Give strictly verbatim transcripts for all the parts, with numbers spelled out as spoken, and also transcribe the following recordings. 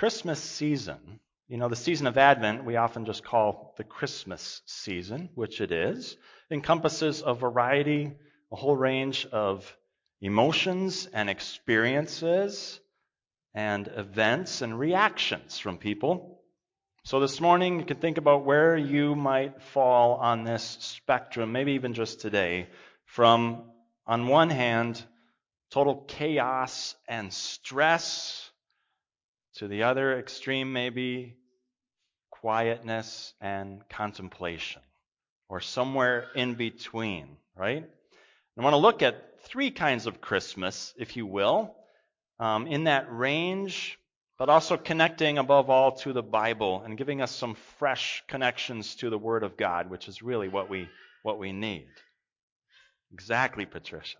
Christmas season, you know, the season of Advent, we often just call the Christmas season, which it is, encompasses a variety, a whole range of emotions and experiences and events and reactions from people. So this morning, you can think about where you might fall on this spectrum, maybe even just today, from, on one hand, total chaos and stress, to the other extreme, maybe quietness and contemplation, or somewhere in between, right? I want to look at three kinds of Christmas, if you will, um, in that range, but also connecting above all to the Bible and giving us some fresh connections to the Word of God, which is really what we what we need. Exactly, Patricia.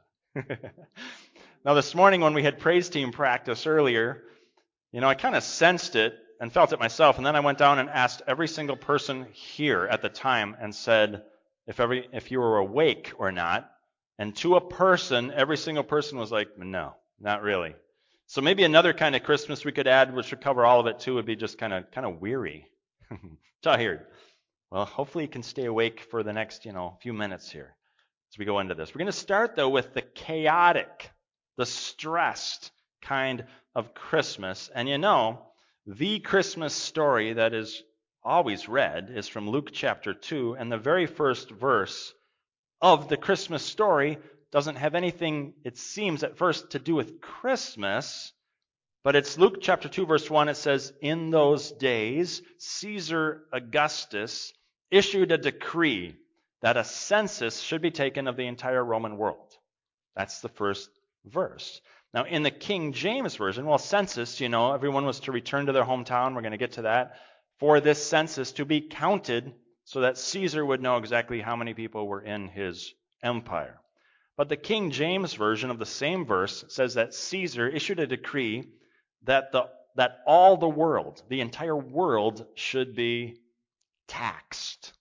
Now, this morning when we had praise team practice earlier, you know, I kind of sensed it and felt it myself, and then I went down and asked every single person here at the time and said if every if you were awake or not. And to a person, every single person was like, no, not really. So maybe another kind of Christmas we could add, which would cover all of it too, would be just kind of kind of weary, tired. Well, hopefully you can stay awake for the next, you know, few minutes here as we go into this. We're going to start though with the chaotic, the stressed kind of Christmas. And you know, the Christmas story that is always read is from Luke chapter two, and the very first verse of the Christmas story doesn't have anything, it seems at first, to do with Christmas, but it's Luke chapter two, verse one. It says, "In those days, Caesar Augustus issued a decree that a census should be taken of the entire Roman world." That's the first verse. Now, in the King James Version, well, census, you know, everyone was to return to their hometown. We're going to get to that. For this census to be counted so that Caesar would know exactly how many people were in his empire. But the King James Version of the same verse says that Caesar issued a decree that the that all the world, the entire world, should be taxed.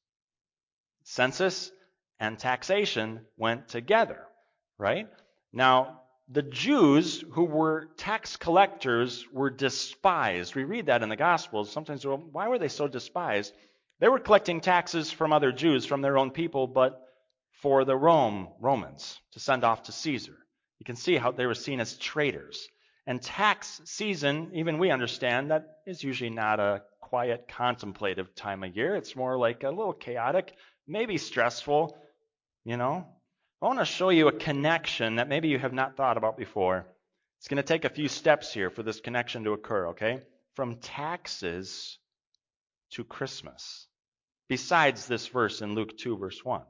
Census and taxation went together, right? Now, the Jews who were tax collectors were despised. We read that in the Gospels. Sometimes, well, why were they so despised? They were collecting taxes from other Jews, from their own people, but for the Rome Romans to send off to Caesar. You can see how they were seen as traitors. And tax season, even we understand, that is usually not a quiet, contemplative time of year. It's more like a little chaotic, maybe stressful, you know. I want to show you a connection that maybe you have not thought about before. It's going to take a few steps here for this connection to occur, okay? From taxes to Christmas, besides this verse in Luke two, verse one.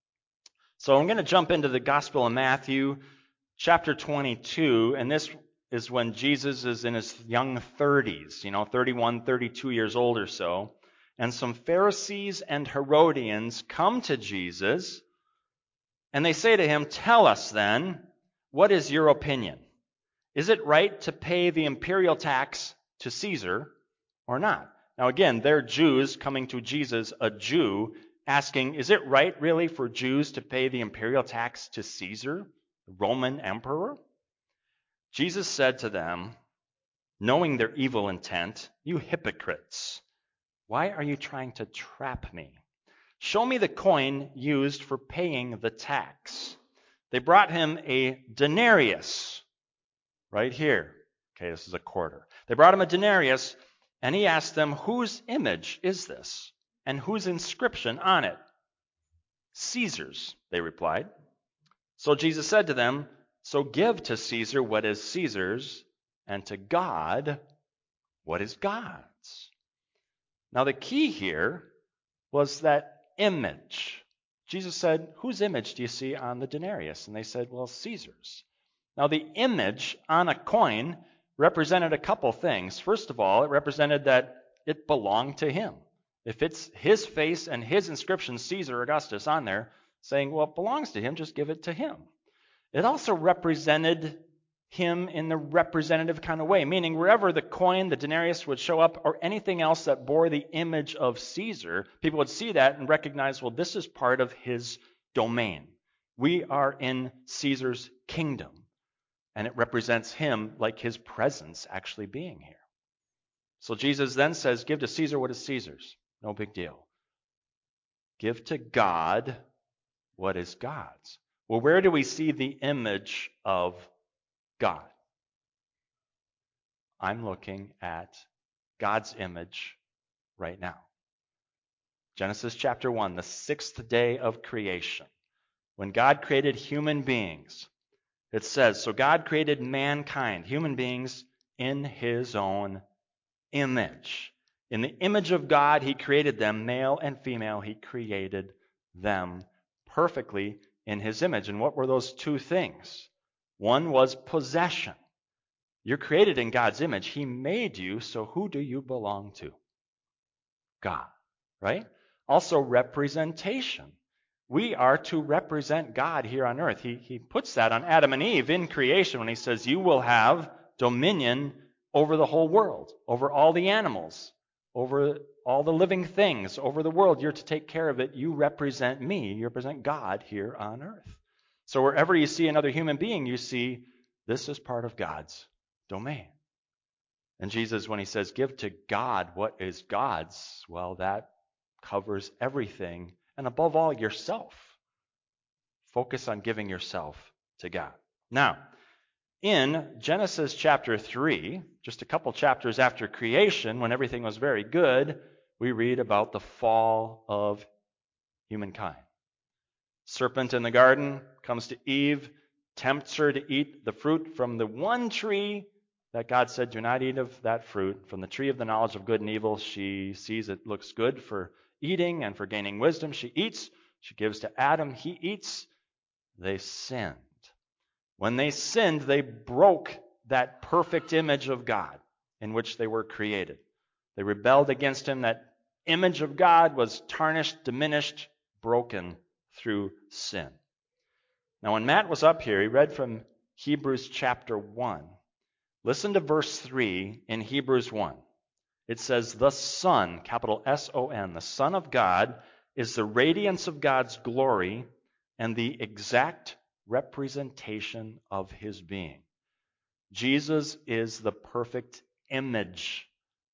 So I'm going to jump into the Gospel of Matthew, chapter twenty-two, and this is when Jesus is in his young thirties, you know, thirty-one, thirty-two years old or so, and some Pharisees and Herodians come to Jesus, and they say to him, "Tell us then, what is your opinion? Is it right to pay the imperial tax to Caesar or not?" Now again, they're Jews coming to Jesus, a Jew, asking, is it right really for Jews to pay the imperial tax to Caesar, the Roman emperor? Jesus said to them, knowing their evil intent, "You hypocrites, why are you trying to trap me? Show me the coin used for paying the tax." They brought him a denarius, right here. Okay, this is a quarter. They brought him a denarius, and he asked them, "Whose image is this, and whose inscription on it?" "Caesar's," they replied. So Jesus said to them, "So give to Caesar what is Caesar's, and to God what is God's." Now the key here was that image. Jesus said, "Whose image do you see on the denarius?" And they said, "Well, Caesar's." Now the image on a coin represented a couple things. First of all, it represented that it belonged to him. If it's his face and his inscription, Caesar Augustus, on there, saying, well, it belongs to him, just give it to him. It also represented him in the representative kind of way, meaning wherever the coin, the denarius would show up, or anything else that bore the image of Caesar, people would see that and recognize, well, this is part of his domain. We are in Caesar's kingdom. And it represents him like his presence actually being here. So Jesus then says, give to Caesar what is Caesar's. No big deal. Give to God what is God's. Well, where do we see the image of God? I'm looking at God's image right now. Genesis chapter one, the sixth day of creation. When God created human beings, it says, so God created mankind, human beings, in his own image. In the image of God, he created them, male and female, he created them perfectly in his image. And what were those two things? One was possession. You're created in God's image. He made you, so who do you belong to? God, right? Also, representation. We are to represent God here on earth. He, he puts that on Adam and Eve in creation when he says, you will have dominion over the whole world, over all the animals, over all the living things, over the world. You're to take care of it. You represent me. You represent God here on earth. So wherever you see another human being, you see this is part of God's domain. And Jesus, when he says, give to God what is God's, well, that covers everything. And above all, yourself. Focus on giving yourself to God. Now, in Genesis chapter three, just a couple chapters after creation, when everything was very good, we read about the fall of humankind. Serpent in the garden comes to Eve, tempts her to eat the fruit from the one tree that God said, do not eat of that fruit. From the tree of the knowledge of good and evil, she sees it looks good for eating and for gaining wisdom. She eats. She gives to Adam. He eats. They sinned. When they sinned, they broke that perfect image of God in which they were created. They rebelled against him. That image of God was tarnished, diminished, broken through sin. Now, when Matt was up here, he read from Hebrews chapter one. Listen to verse three in Hebrews one. It says, the Son, capital S O N, the Son of God, is the radiance of God's glory and the exact representation of his being. Jesus is the perfect image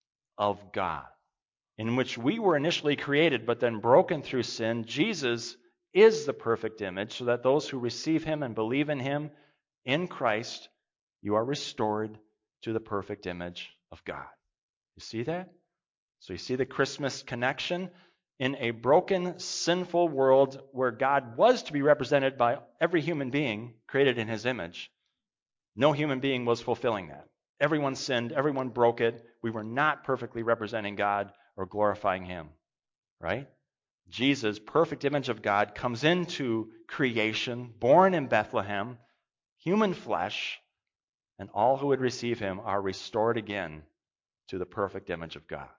of God, in which we were initially created but then broken through sin. Jesus is the perfect image, so that those who receive him and believe in him in Christ, you are restored to the perfect image of God. You see that? So you see the Christmas connection? In a broken, sinful world where God was to be represented by every human being created in his image, no human being was fulfilling that. Everyone sinned. Everyone broke it. We were not perfectly representing God or glorifying him. Right? Jesus, perfect image of God, comes into creation, born in Bethlehem, human flesh, and all who would receive him are restored again to the perfect image of God.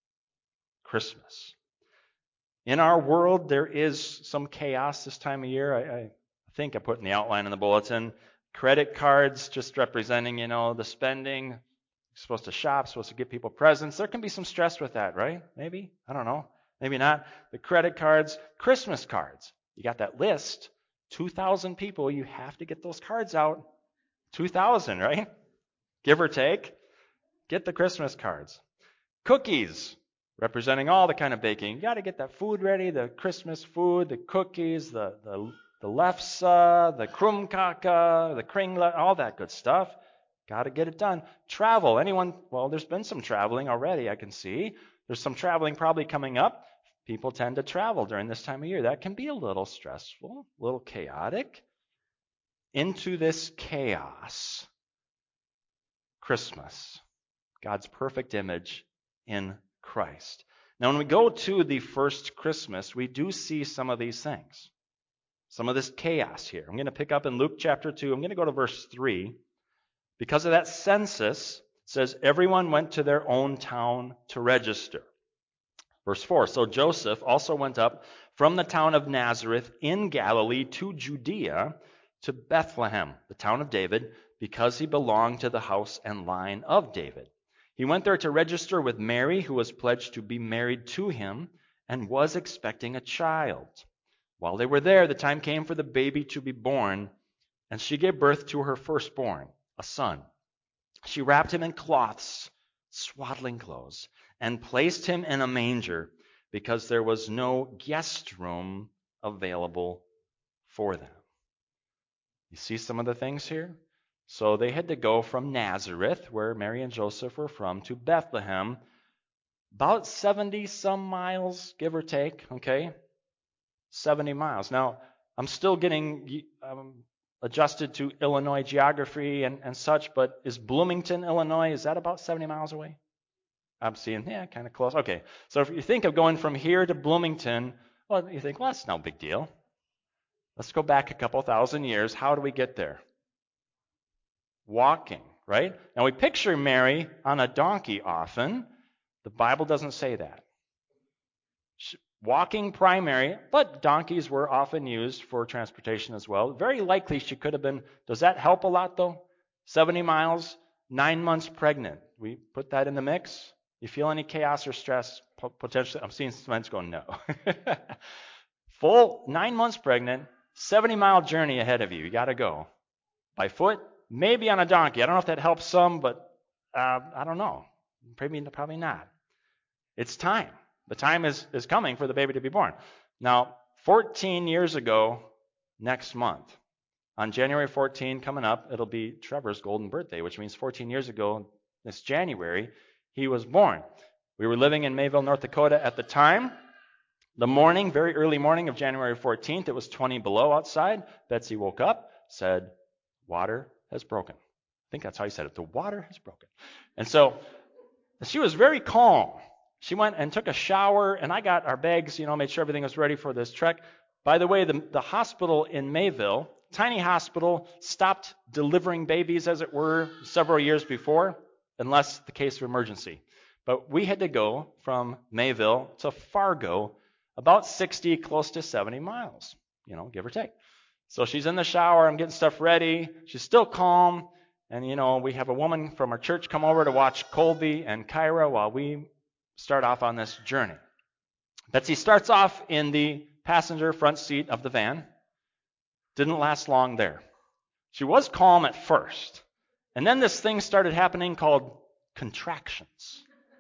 Christmas. In our world, there is some chaos this time of year. I, I think I put in the outline in the bulletin. Credit cards just representing, you know, the spending. You're supposed to shop, supposed to get people presents. There can be some stress with that, right? Maybe. I don't know. Maybe not. The credit cards, Christmas cards. You got that list. two thousand people, you have to get those cards out. two thousand, right? Give or take. Get the Christmas cards. Cookies, representing all the kind of baking. You got to get that food ready, the Christmas food, the cookies, the the, the lefse, the krumkake, the kringle, all that good stuff. Got to get it done. Travel. Anyone? Well, there's been some traveling already, I can see. There's some traveling probably coming up. People tend to travel during this time of year. That can be a little stressful, a little chaotic. Into this chaos, Christmas, God's perfect image in Christ. Now, when we go to the first Christmas, we do see some of these things, some of this chaos here. I'm going to pick up in Luke chapter two. I'm going to go to verse three. Because of that census, it says everyone went to their own town to register. Verse four, so Joseph also went up from the town of Nazareth in Galilee to Judea, to Bethlehem, the town of David, because he belonged to the house and line of David. He went there to register with Mary, who was pledged to be married to him and was expecting a child. While they were there, the time came for the baby to be born, and she gave birth to her firstborn, a son. She wrapped him in cloths, swaddling clothes, and placed him in a manger because there was no guest room available for them. You see some of the things here? So they had to go from Nazareth, where Mary and Joseph were from, to Bethlehem, about seventy some miles, give or take, okay? seventy miles. Now, I'm still getting um, adjusted to Illinois geography and, and such, but is Bloomington, Illinois, is that about seventy miles away? I'm seeing, yeah, kind of close. Okay, so if you think of going from here to Bloomington, well, you think, well, that's no big deal. Let's go back a couple thousand years. How do we get there? Walking, right? Now we picture Mary on a donkey often. The Bible doesn't say that. She, walking primary, but donkeys were often used for transportation as well. Very likely she could have been. Does that help a lot though? seventy miles, nine months pregnant. We put that in the mix. You feel any chaos or stress? Potentially, I'm seeing some hands going no. Full nine months pregnant, seventy mile journey ahead of you. You got to go by foot, maybe on a donkey. I don't know if that helps some, but uh, I don't know. Probably, probably not. It's time. The time is, is coming for the baby to be born. Now, fourteen years ago, next month, on January fourteenth, coming up, it'll be Trevor's golden birthday, which means fourteen years ago, this January, he was born. We were living in Mayville, North Dakota at the time. The morning, very early morning of January fourteenth, it was twenty below outside. Betsy woke up, said, water has broken. I think that's how he said it. The water has broken. And so she was very calm. She went and took a shower, and I got our bags, you know, made sure everything was ready for this trek. By the way, the, the hospital in Mayville, tiny hospital, stopped delivering babies, as it were, several years before, unless the case of emergency. But we had to go from Mayville to Fargo, about sixty, close to seventy miles, you know, give or take. So she's in the shower, I'm getting stuff ready. She's still calm. And, you know, we have a woman from our church come over to watch Colby and Kyra while we start off on this journey. Betsy starts off in the passenger front seat of the van. Didn't last long there. She was calm at first. And then this thing started happening called contractions.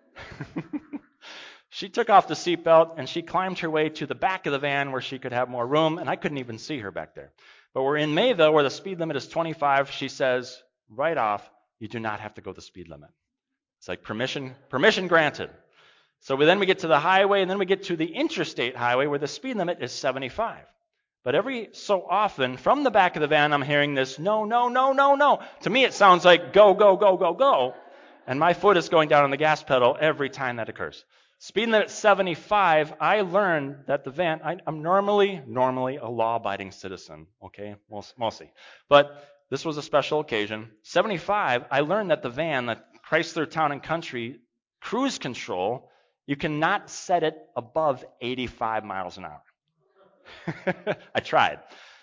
She took off the seatbelt and she climbed her way to the back of the van where she could have more room, and I couldn't even see her back there. But we're in Mayville where the speed limit is twenty-five. She says, right off, you do not have to go the speed limit. It's like permission, permission granted. So we, then we get to the highway, and then we get to the interstate highway where the speed limit is seventy-five. But every so often, from the back of the van, I'm hearing this, no, no, no, no, no. To me, it sounds like go, go, go, go, go. And my foot is going down on the gas pedal every time that occurs. Speed limit seventy-five, I learned that the van, I, I'm normally, normally a law-abiding citizen, okay, mostly. But this was a special occasion. seventy-five, I learned that the van, the Chrysler Town and Country cruise control, you cannot set it above eighty-five miles an hour. I tried.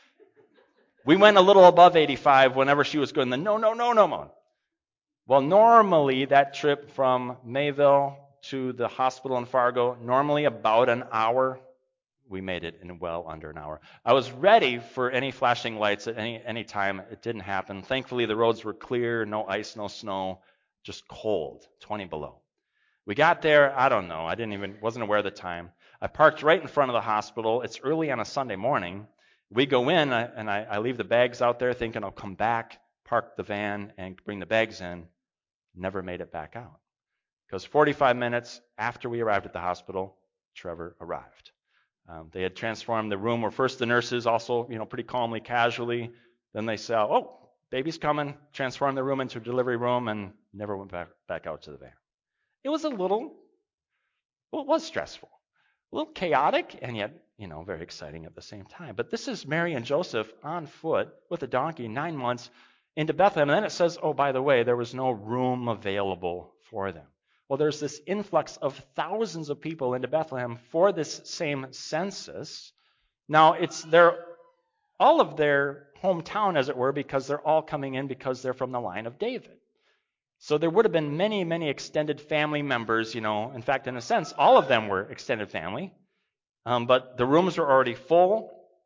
We went a little above eighty-five whenever she was going the no, no, no, no mode. Well, normally that trip from Mayville to the hospital in Fargo, normally about an hour. We made it in well under an hour. I was ready for any flashing lights at any any time. It didn't happen. Thankfully, the roads were clear, no ice, no snow, just cold, twenty below. We got there, I don't know, I didn't even, wasn't aware of the time. I parked right in front of the hospital. It's early on a Sunday morning. We go in, and I, I leave the bags out there thinking I'll come back, park the van, and bring the bags in. Never made it back out. Because forty-five minutes after we arrived at the hospital, Trevor arrived. Um, they had transformed the room where first the nurses also, you know, pretty calmly, casually. Then they said, oh, baby's coming, transformed the room into a delivery room, and never went back, back out to the van. It was a little, well, it was stressful, a little chaotic, and yet, you know, very exciting at the same time. But this is Mary and Joseph on foot with a donkey, nine months into Bethlehem. And then it says, oh, by the way, there was no room available for them. Well, there's this influx of thousands of people into Bethlehem for this same census. Now, it's their all of their hometown, as it were, because they're all coming in because they're from the line of David. So there would have been many, many extended family members, you know. In fact, in a sense, all of them were extended family. Um, but the rooms are already full.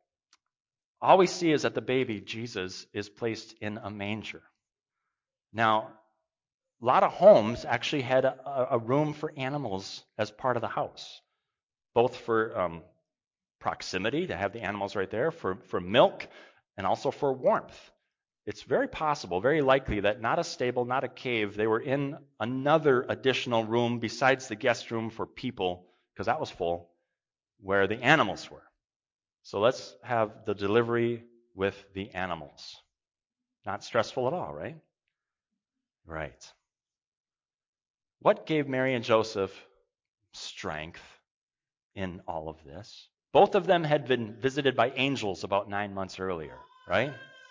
All we see is that the baby, Jesus, is placed in a manger. Now, a lot of homes actually had a, a room for animals as part of the house, both for um, proximity, to have the animals right there, for, for milk, and also for warmth. It's very possible, very likely, that not a stable, not a cave, they were in another additional room besides the guest room for people, because that was full, where the animals were. So let's have the delivery with the animals. Not stressful at all, right? Right. What gave Mary and Joseph strength in all of this? Both of them had been visited by angels about nine months earlier, right?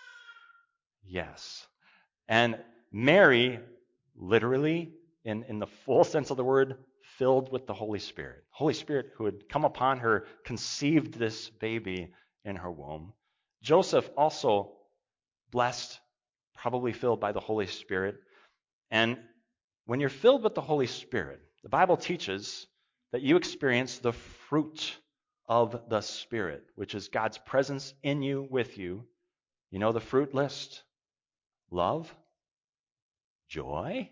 Yes. And Mary, literally, in, in the full sense of the word, filled with the Holy Spirit. Holy Spirit who had come upon her, conceived this baby in her womb. Joseph also blessed, probably filled by the Holy Spirit. And when you're filled with the Holy Spirit, the Bible teaches that you experience the fruit of the Spirit, which is God's presence in you, with you. You know the fruit list? Love, joy,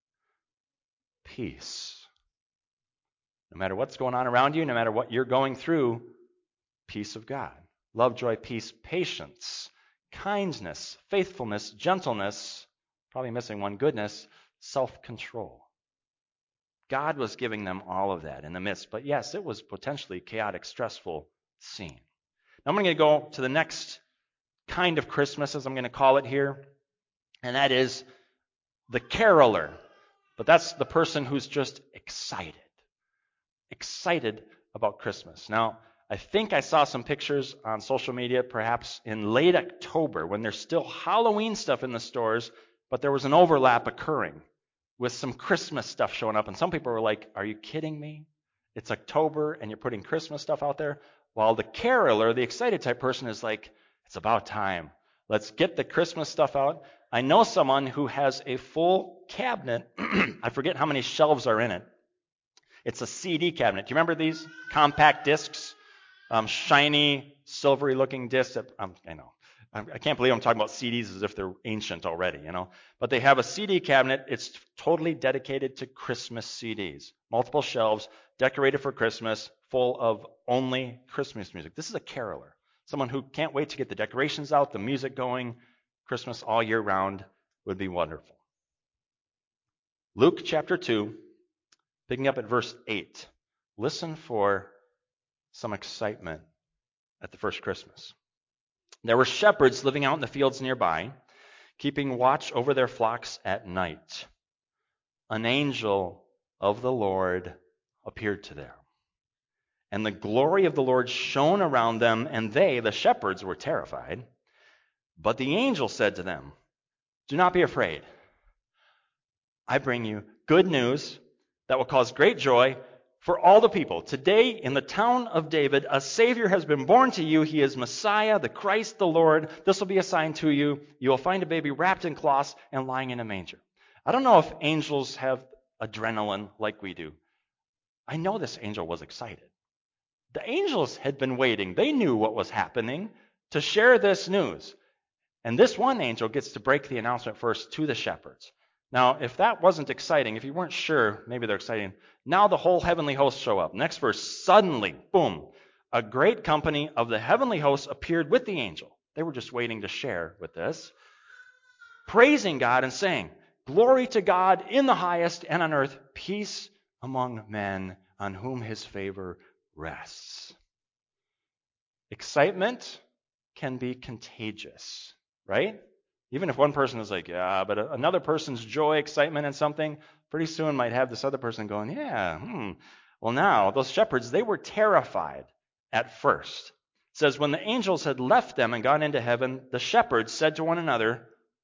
peace. No matter what's going on around you, no matter what you're going through, peace of God. Love, joy, peace, patience, kindness, faithfulness, gentleness, probably missing one, goodness, self-control. God was giving them all of that in the midst. But yes, it was potentially chaotic, stressful scene. Now I'm going to go to the next kind of Christmas, as I'm going to call it here, and that is the caroler. But that's the person who's just excited. Excited about Christmas. Now, I think I saw some pictures on social media, perhaps in late October, when there's still Halloween stuff in the stores, but there was an overlap occurring with some Christmas stuff showing up. And some people were like, are you kidding me? It's October and you're putting Christmas stuff out there? While the caroler, the excited type person, is like, it's about time. Let's get the Christmas stuff out. I know someone who has a full cabinet. I forget how many shelves are in it. It's a C D cabinet. Do you remember these compact discs? Um, shiny, silvery-looking discs. That, um, I know. I can't believe I'm talking about C Ds as if they're ancient already, you know. But they have a C D cabinet. It's totally dedicated to Christmas C Ds. Multiple shelves, decorated for Christmas, full of only Christmas music. This is a caroler. Someone who can't wait to get the decorations out, the music going. Christmas all year round would be wonderful. Luke chapter two, picking up at verse eight. Listen for some excitement at the first Christmas. There were shepherds living out in the fields nearby, keeping watch over their flocks at night. An angel of the Lord appeared to them, and the glory of the Lord shone around them, and they, the shepherds, were terrified. But the angel said to them, do not be afraid. I bring you good news that will cause great joy for all the people. Today, in the town of David, a Savior has been born to you. He is Messiah, the Christ, the Lord. This will be a sign to you. You will find a baby wrapped in cloths and lying in a manger. I don't know if angels have adrenaline like we do. I know this angel was excited. The angels had been waiting. They knew what was happening to share this news. And this one angel gets to break the announcement first to the shepherds. Now, if that wasn't exciting, if you weren't sure, maybe they're exciting. Now the whole heavenly host show up. Next verse, suddenly, boom, a great company of the heavenly hosts appeared with the angel. They were just waiting to share with this, praising God and saying, glory to God in the highest, and on earth peace among men on whom his favor rests. Excitement can be contagious, right? Even if one person is like, yeah, but another person's joy, excitement, and something, pretty soon might have this other person going, yeah, hmm. Well, now, those shepherds, they were terrified at first. It says, when the angels had left them and gone into heaven, the shepherds said to one another,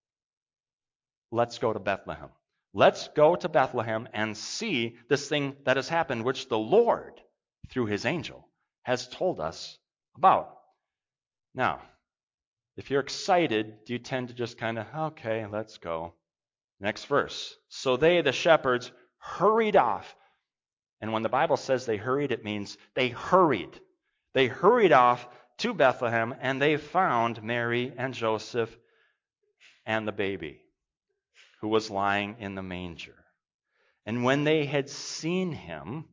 let's go to Bethlehem. Let's go to Bethlehem and see this thing that has happened, which the Lord, through his angel, has told us about. Now, if you're excited, do you tend to just kind of, okay, let's go. Next verse. So they, the shepherds, hurried off. And when the Bible says they hurried, it means they hurried. They hurried off to Bethlehem, and they found Mary and Joseph and the baby. who was lying in the manger. And when they had seen him,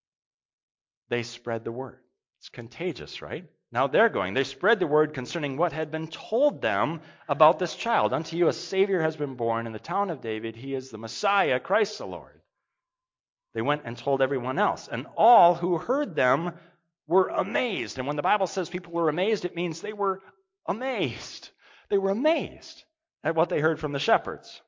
they spread the word. It's contagious, right? Now they're going. They spread the word concerning what had been told them about this child. Unto you a Savior has been born in the town of David. He is the Messiah, Christ the Lord. They went and told everyone else. And all who heard them were amazed. And when the Bible says people were amazed, it means they were amazed. They were amazed at what they heard from the shepherds.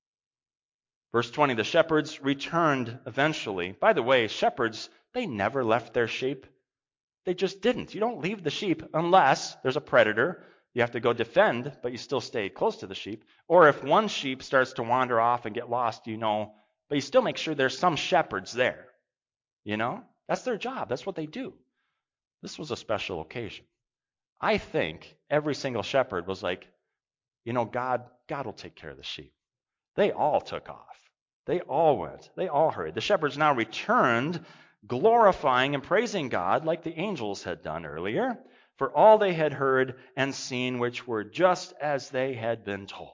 Verse twenty, the shepherds returned eventually. By the way, shepherds, they never left their sheep. They just didn't. You don't leave the sheep unless there's a predator. You have to go defend, but you still stay close to the sheep. Or if one sheep starts to wander off and get lost, you know, but you still make sure there's some shepherds there. You know? That's their job. That's what they do. This was a special occasion. I think every single shepherd was like, you know, God, God will take care of the sheep. They all took off. They all went. They all hurried. The shepherds now returned, glorifying and praising God like the angels had done earlier, for all they had heard and seen, which were just as they had been told.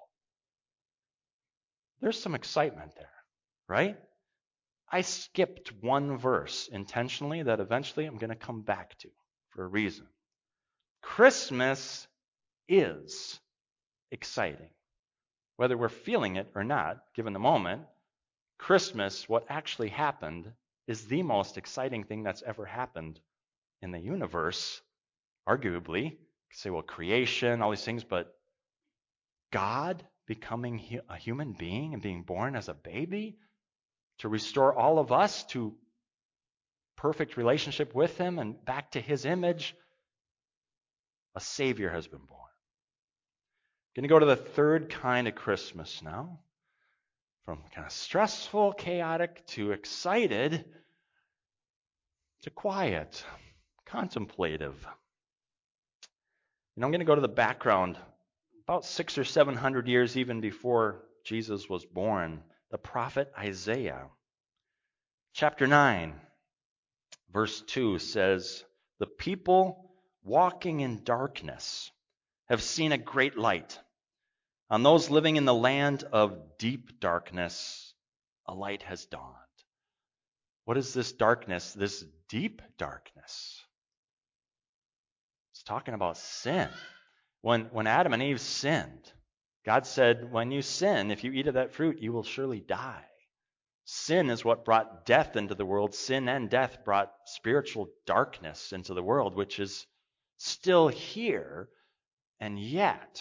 There's some excitement there, right? I skipped one verse intentionally that eventually I'm going to come back to for a reason. Christmas is exciting. Whether we're feeling it or not, given the moment, Christmas, what actually happened, is the most exciting thing that's ever happened in the universe, arguably. You could say, well, creation, all these things, but God becoming a human being and being born as a baby to restore all of us to perfect relationship with him and back to his image, a Savior has been born. Going to go to the third kind of Christmas now. From kind of stressful, chaotic, to excited, to quiet, contemplative. And I'm going to go to the background. About six or seven hundred years even before Jesus was born, the prophet Isaiah. Chapter nine, verse two says, the people walking in darkness have seen a great light. On those living in the land of deep darkness, a light has dawned. What is this darkness, this deep darkness? It's talking about sin. When, when Adam and Eve sinned, God said, when you sin, if you eat of that fruit, you will surely die. Sin is what brought death into the world. Sin and death brought spiritual darkness into the world, which is still here, and yet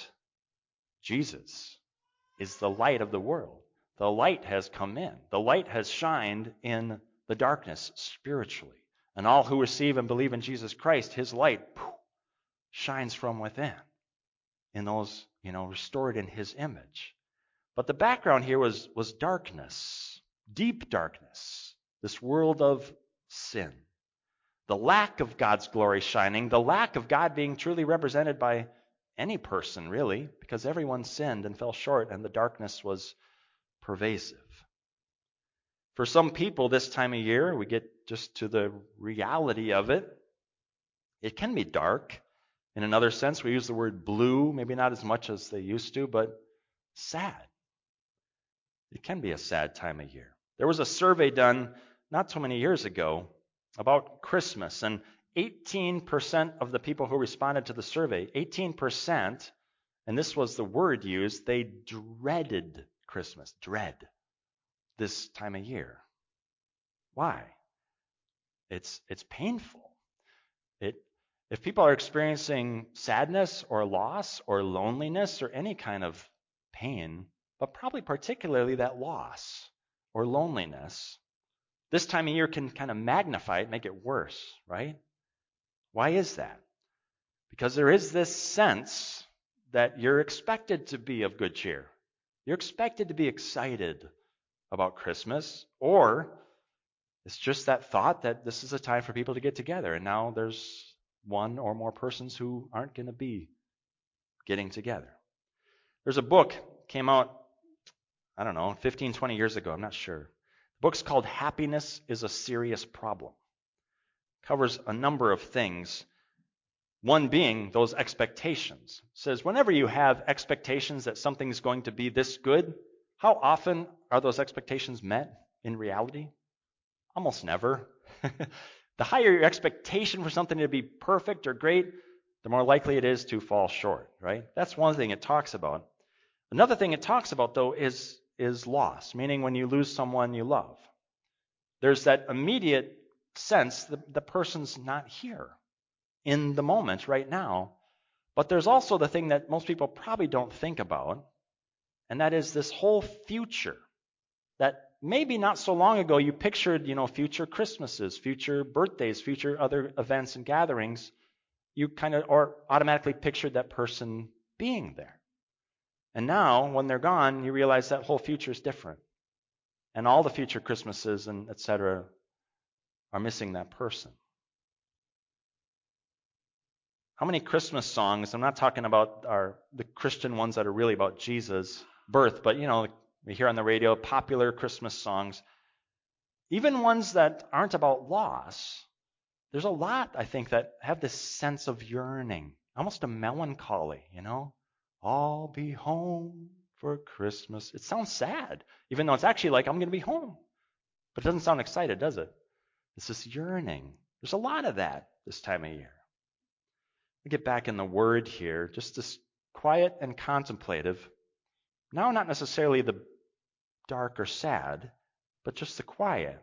Jesus is the light of the world. The light has come in. The light has shined in the darkness spiritually. And all who receive and believe in Jesus Christ, his light poof, shines from within. In those, you know, restored in his image. But the background here was, was darkness. Deep darkness. This world of sin. The lack of God's glory shining. The lack of God being truly represented by any person, really, because everyone sinned and fell short, and the darkness was pervasive. For some people this time of year, we get just to the reality of it. It can be dark. In another sense, we use the word blue, maybe not as much as they used to, but sad. It can be a sad time of year. There was a survey done not so many years ago about Christmas, and eighteen percent of the people who responded to the survey, eighteen percent, and this was the word used, they dreaded Christmas, dread this time of year. Why? It's it's painful. It if people are experiencing sadness or loss or loneliness or any kind of pain, but probably particularly that loss or loneliness, this time of year can kind of magnify it, make it worse, right? Why is that? Because there is this sense that you're expected to be of good cheer. You're expected to be excited about Christmas, or it's just that thought that this is a time for people to get together, and now there's one or more persons who aren't going to be getting together. There's a book came out, I don't know, fifteen, twenty years ago, I'm not sure. The book's called Happiness is a Serious Problem. It covers a number of things. One being those expectations. It says whenever you have expectations that something's going to be this good, How often are those expectations met in reality? Almost never. The higher your expectation for something to be perfect or great, the more likely it is to fall short, right? That's one thing it talks about. Another thing it talks about, though, is, is loss, meaning when you lose someone you love. There's that immediate sense that the person's not here in the moment right now. But there's also the thing that most people probably don't think about, and that is this whole future that maybe not so long ago you pictured, you know, future Christmases, future birthdays, future other events and gatherings. You kind of or automatically pictured that person being there. And now, when they're gone, you realize that whole future is different. And all the future Christmases and et cetera are missing that person. How many Christmas songs, I'm not talking about our the Christian ones that are really about Jesus' birth, but, you know, we hear on the radio popular Christmas songs, even ones that aren't about loss. There's a lot, I think, that have this sense of yearning, almost a melancholy, you know? I'll be home for Christmas. It sounds sad, even though it's actually like, I'm going to be home. But it doesn't sound excited, does it? It's this yearning. There's a lot of that this time of year. We get back in the word here, just this quiet and contemplative. Now, not necessarily the dark or sad, but just the quiet.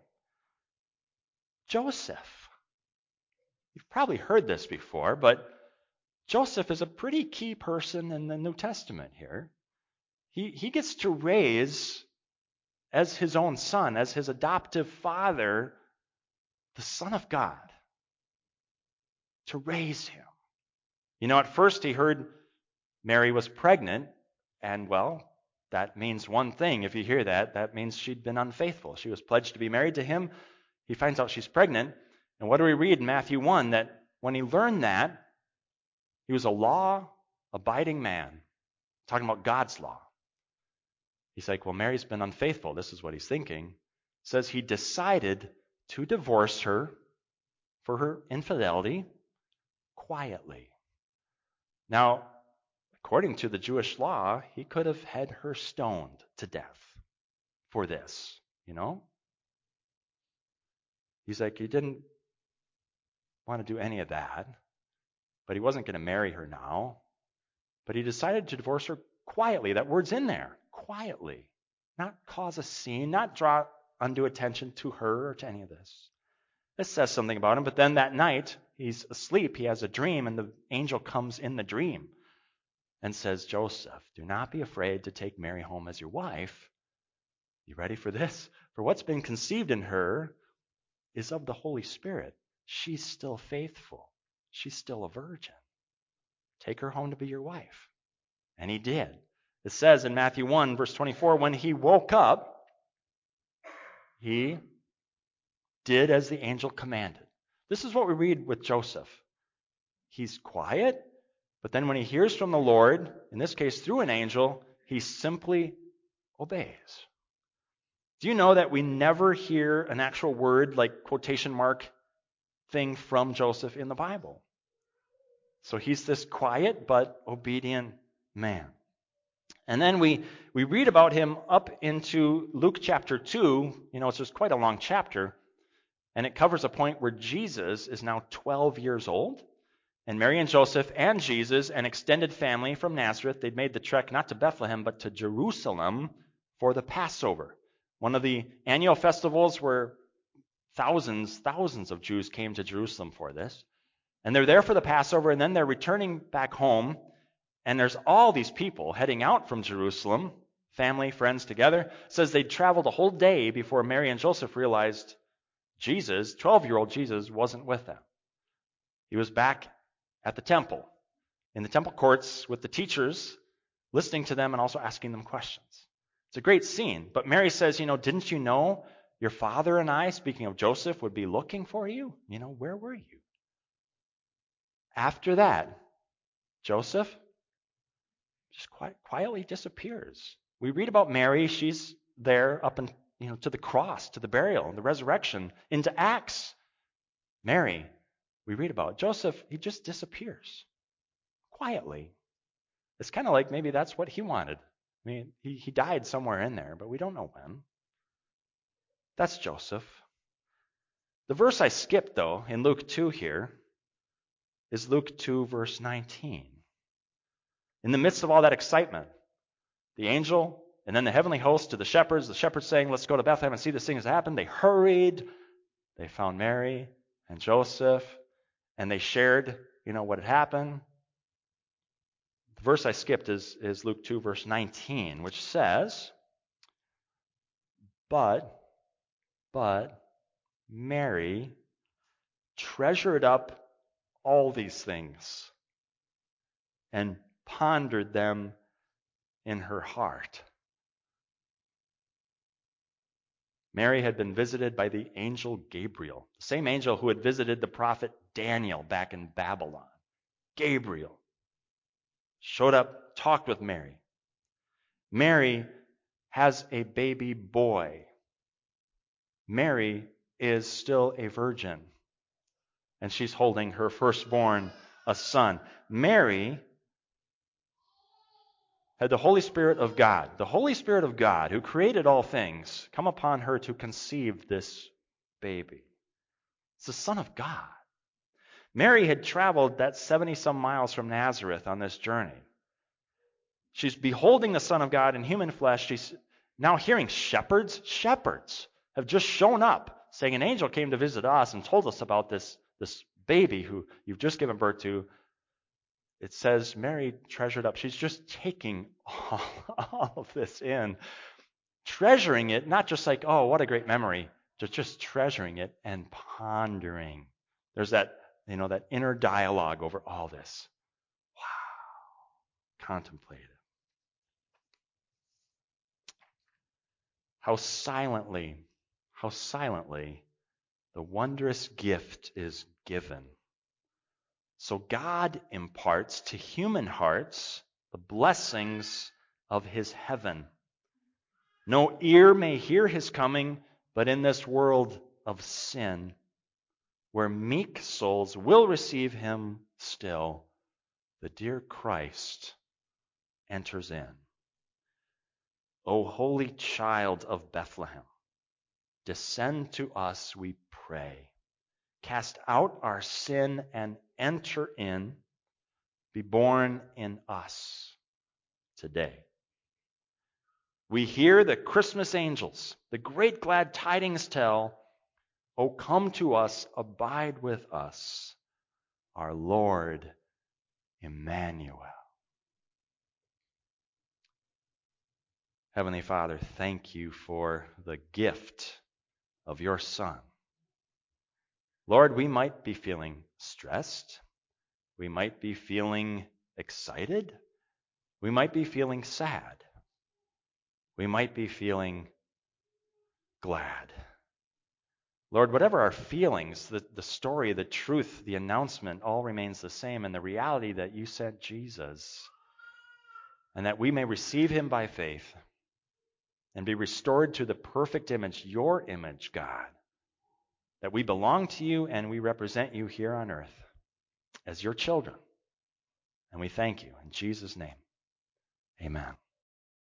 Joseph. You've probably heard this before, but Joseph is a pretty key person in the New Testament here. He, he gets to raise, as his own son, as his adoptive father, the Son of God. To raise him. You know, at first he heard Mary was pregnant, and well, that means one thing. If you hear that, that means she'd been unfaithful. She was pledged to be married to him. He finds out she's pregnant. And what do we read in Matthew one? That when he learned that, he was a law-abiding man. Talking about God's law. He's like, well, Mary's been unfaithful. This is what he's thinking. It says he decided to divorce her for her infidelity quietly. Now, according to the Jewish law, he could have had her stoned to death for this, you know? He's like, he didn't want to do any of that, but he wasn't going to marry her now. But he decided to divorce her quietly. That word's in there, quietly. Not cause a scene, not draw undue attention to her or to any of this. This says something about him, but then that night, he's asleep, he has a dream, and the angel comes in the dream and says, Joseph, do not be afraid to take Mary home as your wife. You ready for this? For what's been conceived in her is of the Holy Spirit. She's still faithful. She's still a virgin. Take her home to be your wife. And he did. It says in Matthew one, verse twenty-four, when he woke up, he did as the angel commanded. This is what we read with Joseph. He's quiet, but then when he hears from the Lord, in this case through an angel, he simply obeys. Do you know that we never hear an actual word like quotation mark thing from Joseph in the Bible? So he's this quiet but obedient man. And then we, we read about him up into Luke chapter two. You know, it's just quite a long chapter. And it covers a point where Jesus is now twelve years old. And Mary and Joseph and Jesus, an extended family from Nazareth, they'd made the trek not to Bethlehem, but to Jerusalem for the Passover. One of the annual festivals where thousands, thousands of Jews came to Jerusalem for this. And they're there for the Passover, and then they're returning back home. And there's all these people heading out from Jerusalem, family, friends together. It says they'd traveled a whole day before Mary and Joseph realized Jesus, twelve-year-old Jesus, wasn't with them. He was back at the temple, in the temple courts with the teachers, listening to them and also asking them questions. It's a great scene. But Mary says, you know, didn't you know your father and I, speaking of Joseph, would be looking for you? You know, where were you? After that, Joseph just quiet, quietly disappears. We read about Mary. She's there up and, you know, to the cross, to the burial, the resurrection, into Acts. Mary, we read about. Joseph, he just disappears quietly. It's kind of like maybe that's what he wanted. I mean, he, he died somewhere in there, but we don't know when. That's Joseph. The verse I skipped, though, in Luke two here, is Luke two, verse nineteen. In the midst of all that excitement, the angel and then the heavenly host to the shepherds, the shepherds saying, let's go to Bethlehem and see this thing has happened. They hurried. They found Mary and Joseph, and they shared, you know, what had happened. The verse I skipped is, is Luke two, verse nineteen, which says, But, but Mary treasured up all these things and pondered them in her heart. Mary had been visited by the angel Gabriel, the same angel who had visited the prophet Daniel back in Babylon. Gabriel showed up, talked with Mary. Mary has a baby boy. Mary is still a virgin, and she's holding her firstborn, a son. Mary had the Holy Spirit of God, the Holy Spirit of God who created all things, come upon her to conceive this baby. It's the Son of God. Mary had traveled that seventy-some miles from Nazareth on this journey. She's beholding the Son of God in human flesh. She's now hearing shepherds. Shepherds have just shown up, saying an angel came to visit us and told us about this, this baby who you've just given birth to. It says Mary treasured up. She's just taking all, all of this in, treasuring it, not just like, oh, what a great memory, just, just treasuring it and pondering. There's that, you know, that inner dialogue over all this. Wow. Contemplate it. How silently, how silently the wondrous gift is given. So God imparts to human hearts the blessings of his heaven. No ear may hear his coming, but in this world of sin, where meek souls will receive him still, the dear Christ enters in. O holy child of Bethlehem, descend to us, we pray. Cast out our sin and enter in. Be born in us today. We hear the Christmas angels, the great glad tidings tell, O come to us, abide with us, our Lord Emmanuel. Heavenly Father, thank you for the gift of your Son. Lord, we might be feeling stressed. We might be feeling excited. We might be feeling sad. We might be feeling glad. Lord, whatever our feelings, the, the story, the truth, the announcement all remains the same, and the reality that you sent Jesus, and that we may receive him by faith and be restored to the perfect image, your image, God, that we belong to you and we represent you here on earth as your children. And we thank you in Jesus' name. Amen.